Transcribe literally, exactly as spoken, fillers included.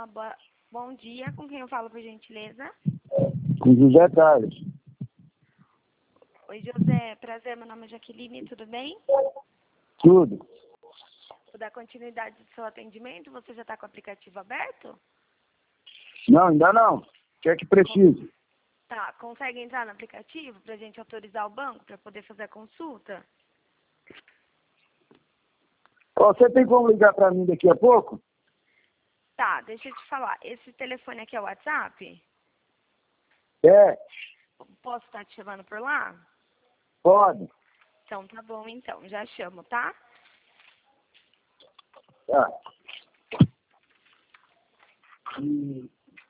Olá, boa... bom dia. Com quem eu falo, por gentileza? Com José Carlos. Oi, José. Prazer, meu nome é Jaqueline, tudo bem? Tudo. Vou dar continuidade do seu atendimento. Você já está com o aplicativo aberto? Não, ainda não. O que é que precisa? Tá. Consegue entrar no aplicativo para a gente autorizar o banco para poder fazer a consulta? Ó, você tem como ligar para mim daqui a pouco? Tá, deixa eu te falar. Esse telefone aqui é o WhatsApp? É, Posso estar te chamando por lá? pode. Então tá bom, então. Já chamo, tá? Tá. Hum.